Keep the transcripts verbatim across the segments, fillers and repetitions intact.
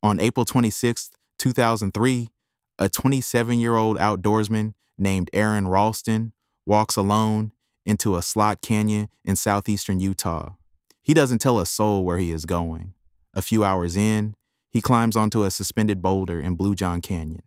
On April twenty-sixth, two thousand three, a twenty-seven-year-old outdoorsman named Aaron Ralston walks alone into a slot canyon in southeastern Utah. He doesn't tell a soul where he is going. A few hours in, he climbs onto a suspended boulder in Blue John Canyon.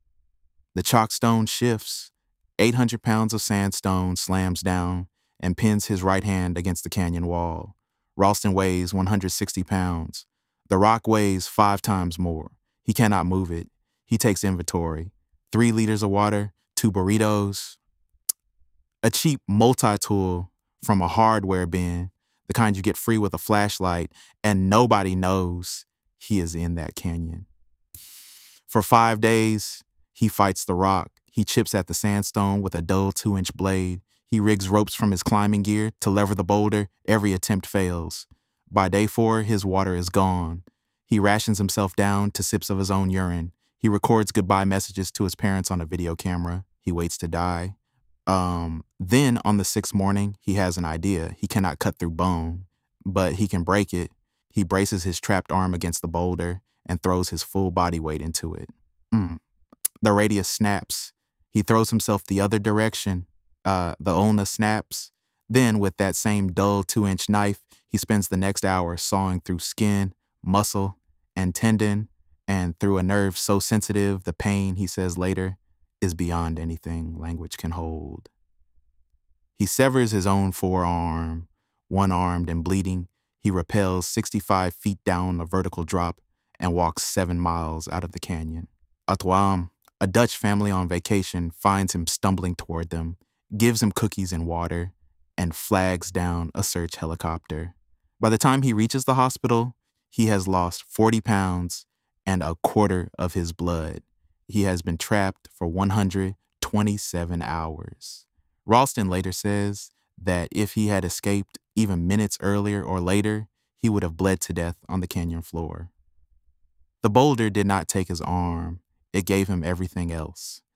The chalkstone shifts. eight hundred pounds of sandstone slams down and pins his right hand against the canyon wall. Ralston weighs one hundred sixty pounds. The rock weighs five times more. He cannot move it. He takes inventory. Three liters of water, two burritos, a cheap multi-tool from a hardware bin, the kind you get free with a flashlight, and nobody knows he is in that canyon. For five days, he fights the rock. He chips at the sandstone with a dull two-inch blade. He rigs ropes from his climbing gear to lever the boulder. Every attempt fails. By day four, his water is gone. He rations himself down to sips of his own urine. He records goodbye messages to his parents on a video camera. He waits to die. Um, then, on the sixth morning, he has an idea. He cannot cut through bone, but he can break it. He braces his trapped arm against the boulder and throws his full body weight into it. Mm. The radius snaps. He throws himself the other direction. Uh, the ulna snaps. Then, with that same dull two-inch knife, he spends the next hour sawing through skin, muscle, and tendon, and through a nerve so sensitive the pain, he says later, is beyond anything language can hold. He severs his own forearm. One-armed and bleeding, he rappels sixty-five feet down a vertical drop and walks seven miles out of the canyon. Atwam, a Dutch family on vacation, finds him stumbling toward them, gives him cookies and water, and flags down a search helicopter. By the time he reaches the hospital, he has lost forty pounds and a quarter of his blood. He has been trapped for one hundred twenty-seven hours. Ralston later says that if he had escaped even minutes earlier or later, he would have bled to death on the canyon floor. The boulder did not take his arm. It gave him everything else.